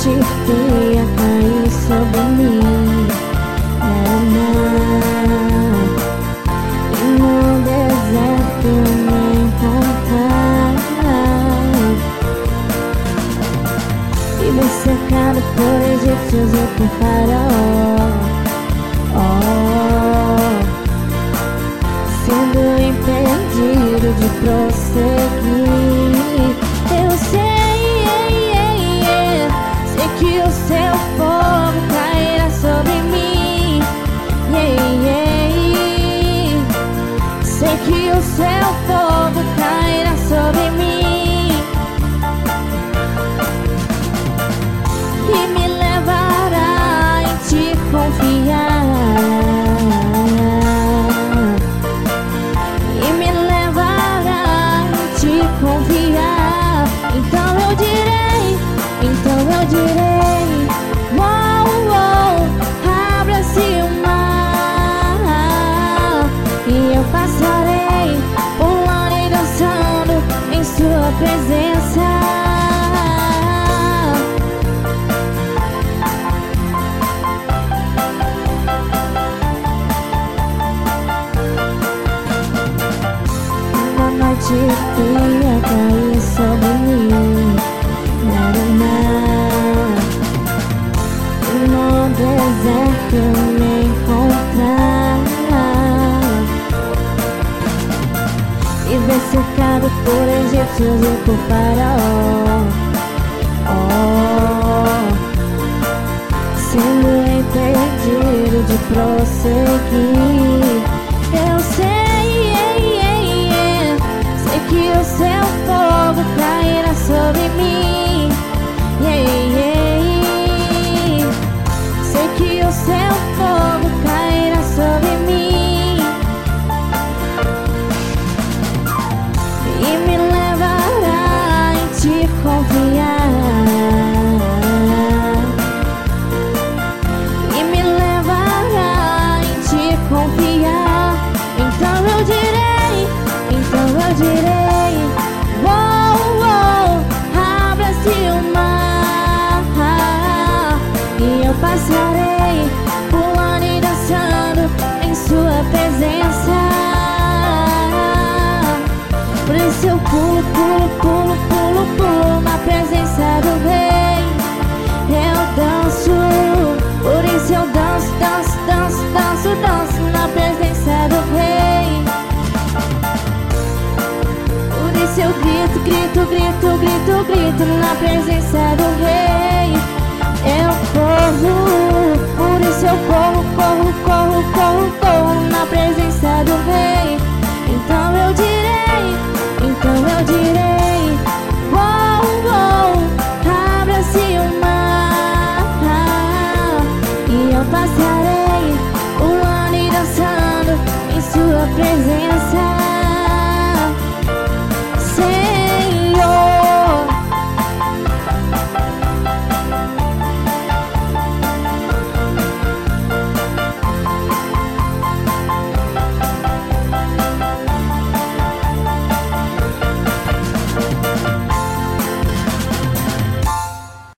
noite fria caiu sobre mim. Era o mar, e no deserto me encontrar. E me cercado por egípcios e por faraó. Sendo impedido de prosseguir. Eu sei que o seu fogo cairá sobre mim. Sei que o seu fogo cairá sobre mim e me levará em te confiar. E me levará em te confiar. Então eu direi, abra-se o mar, e eu passarei pulando e dançando em sua presença. Uma noite fria caiu sobre mim. Era o mar, e no deserto me encontrar. E ver cercado por egípcios e por faraó. Sendo impedido de prosseguir. Eu sei que o seu fogo cairá sobre mim. Sei que o seu fogo cairá sobre mim e me levará em te confiar. E me levará em te confiar. Então eu direi, abra-se o mar, e eu passarei pulando e dançando em sua presença. Por isso eu pulo na presença do Rei. Eu danço, por isso eu danço na presença do Rei. Por isso eu grito na presença do Rei. Eu corro, por isso eu corro na presença do Rei. Então eu direi,